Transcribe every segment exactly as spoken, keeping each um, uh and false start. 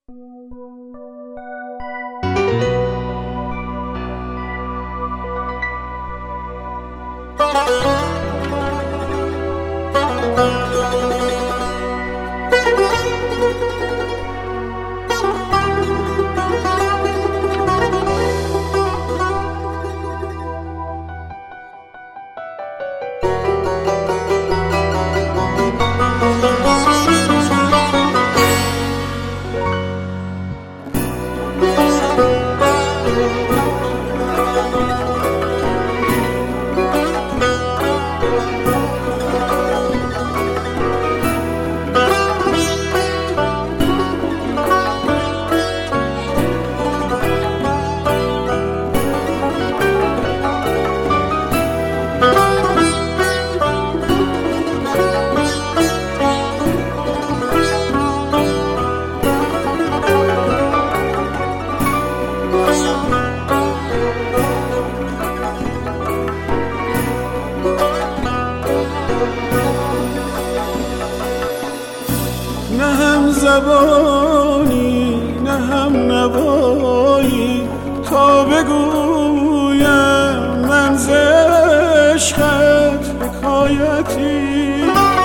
نه هم زبانی نه هم نوایی تا بگویم من ز عشقت حکایتی،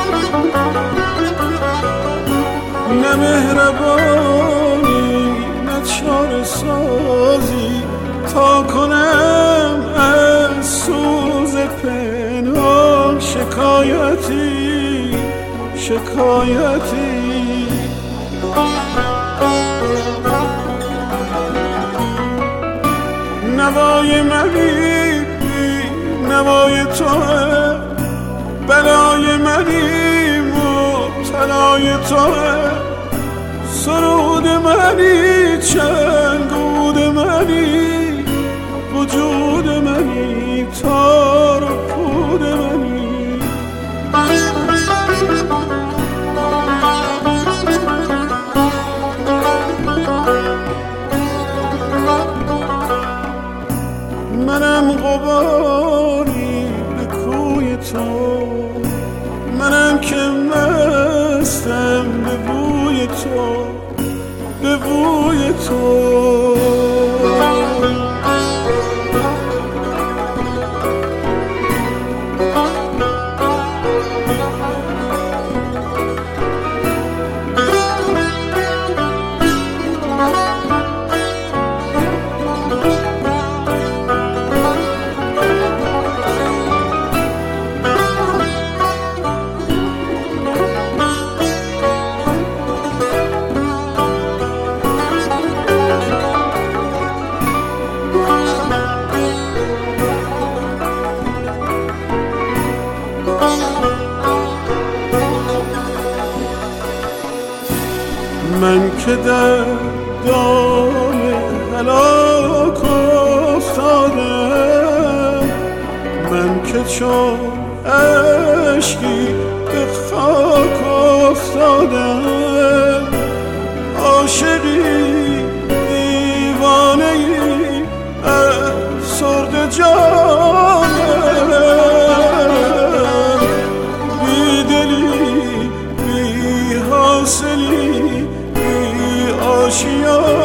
نه مهربانی نه چاره سازی تا کنم از سوز پنهان شکایتی شکایتی. نوای منی نوای توه، بلای منی مبتلای توه، سرود منی چنگود منی، وجود منی تار و پود منی. منم غباری به کوی تو، منم که مستم به بوی تو به بوی تو. من که در دام هلاک افتادم، من که چون اشکی به خاک افتادم، عاشقی دیوانه‌ای افسرده جانم، بی دلی بی حاصلی آشیانم.